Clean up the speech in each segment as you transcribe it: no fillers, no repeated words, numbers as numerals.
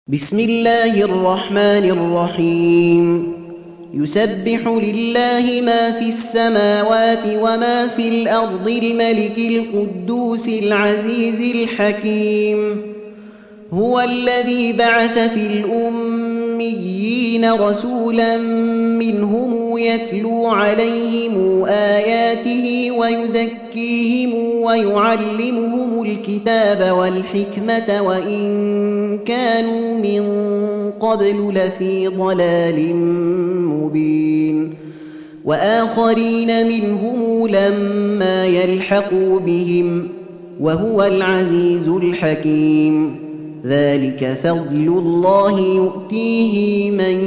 بسم الله الرحمن الرحيم. يسبح لله ما في السماوات وما في الأرض الملك القدوس العزيز الحكيم. هو الذي بعث في الأميين رسولا منهم يتلو عليهم آياته ويزكيهم ويعلمهم الكتاب والحكمة وإن كانوا من قبل لفي ضلال مبين. وآخرين منهم لما يلحقوا بهم وهو العزيز الحكيم. ذلك فضل الله يؤتيه من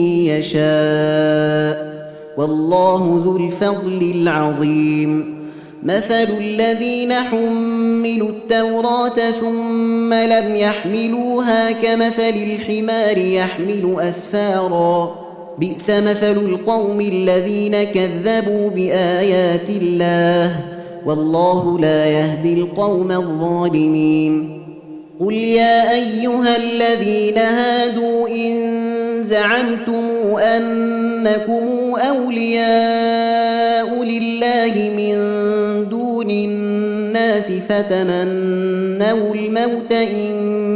يشاء والله ذو الفضل العظيم. مثل الذين حملوا التوراة ثم لم يحملوها كمثل الحمار يحمل أسفارا بئس مثل القوم الذين كذبوا بآيات الله والله لا يهدي القوم الظالمين. قل يا أيها الذين هادوا إن زعمتم أنكم أولياء لله من دون الناس فتمنوا الموت إن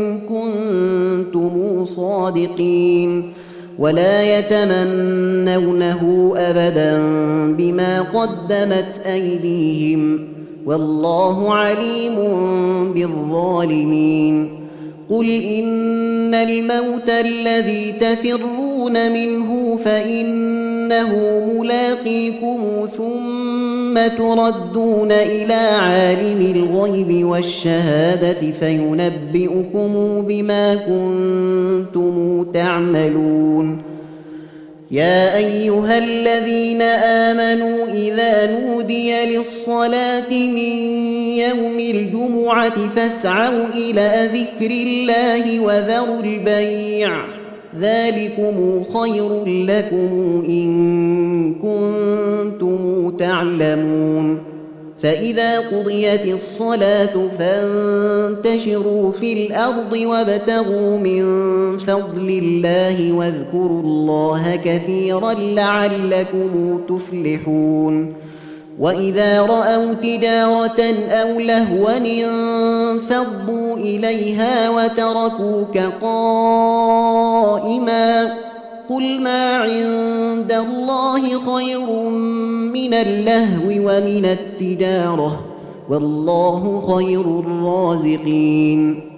كنتم صادقين ولا يتمنونه أبدا بما قدمت أيديهم والله عليم بالظالمين. قل إن الموت الذي تفرون منه فإنه ملاقيكم ثم تردون إلى عالم الغيب والشهادة فينبئكم بما كنتم تعملون. يا أيها الذين آمنوا إذا نودي للصلاة من يوم الجمعة فاسعوا إلى ذكر الله وذروا البيع ذلكم خير لكم إن كنتم تعلمون. فإذا قضيت الصلاة فانتشروا في الأرض وابتغوا من فضل الله واذكروا الله كثيرا لعلكم تفلحون. وإذا رأوا تجارة أو لهوا انفضوا إليها وتركوك قائما قل ما عند الله خير من اللهو ومن التجارة والله خير الرازقين.